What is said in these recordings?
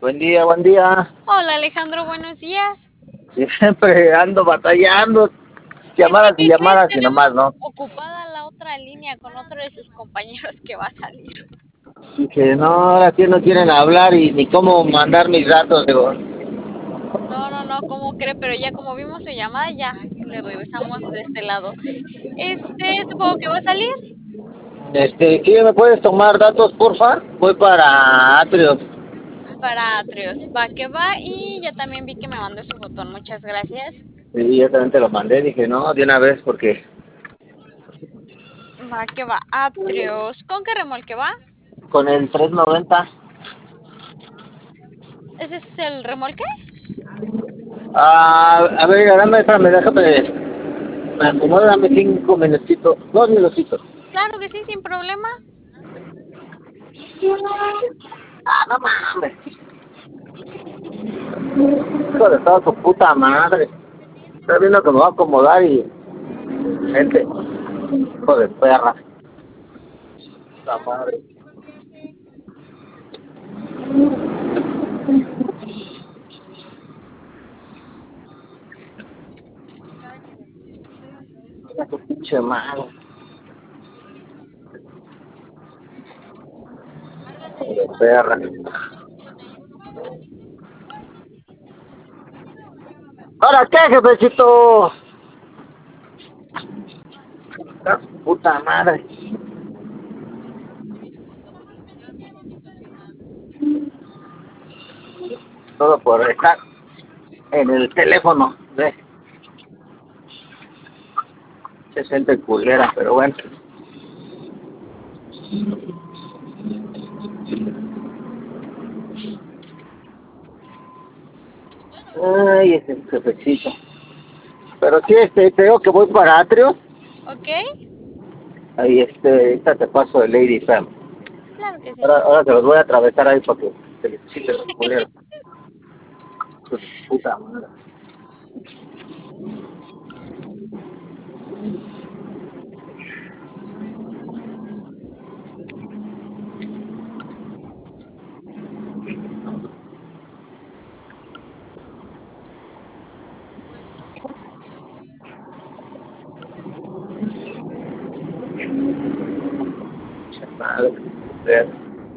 Buen día, buen día. Hola Alejandro, buenos días. Siempre ando batallando, Es que, llamadas y ¿qué crees? llamadas y nomás, Tenemos ¿no? ocupada la otra línea con otro de sus compañeros que va a salir. Y que no, ahora sí no quieren hablar y ni cómo mandar mis datos, digo. No, ¿cómo cree? Pero ya como vimos su llamada, ya le regresamos de este lado. Supongo que va a salir ¿Sí me puedes tomar datos, porfa? Voy para Atrios. para Atrios. Va que va y ya también vi que me mandó su botón. Muchas gracias. Sí, yo también te lo mandé, dije, no, de una vez, porque Va que va Atrios. ¿Con qué remolque va? con el 390. ¿Ese es el remolque? A ver, espérame, déjame, me acomodo, dame 5 minutitos, 2 minutitos. Claro que sí, sin problema. Ah, no mames, hijo de toda su puta madre. Estoy viendo que me va a acomodar y, gente, hijo de perra. La madre. Mira tu pinche mano. Hijo de perra. ¿Ahora qué, jefecito? La puta madre. Todo por estar en el teléfono. Ve, se siente culera, pero bueno. Ay, ese jefecito. Pero sí, te digo que voy para Atrio. ¿Ok? Ahí, ahorita te paso el Lady Sam. Claro que sí. Ahora te los voy a atravesar ahí para que se les quite los culeros. Hijo de puta madre. Pinche madre. Ver.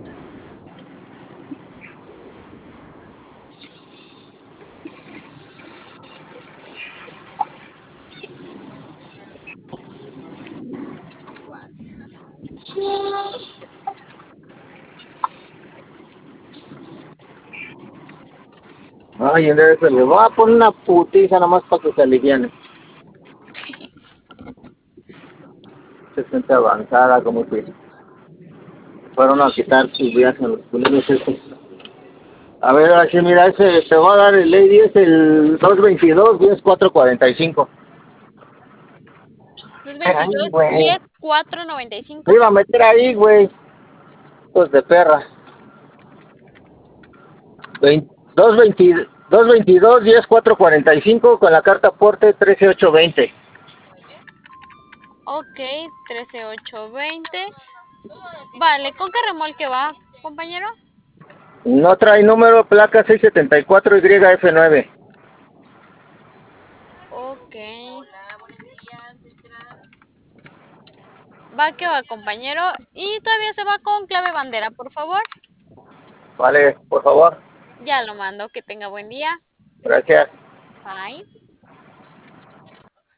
Ay, entonces le voy a poner una putiza nomás para que se aliviane. Se siente avanzada, como que fueron a quitar sus viajes a los culeros estos. A ver, aquí mira, ese te va a dar el Lady, es el 222-10445. Ay, 222 güey. 10 495. Me iba a meter ahí, güey. Pues de perra. 222-10445 con la carta aporte 13820. Ok, 13820. Vale, ¿con qué remolque va, compañero? No trae número, placa 674YF9. Ok. Va que va, compañero. Y todavía se va con clave bandera, por favor. Vale, por favor. Ya lo mando. Que tenga buen día. Gracias. Bye.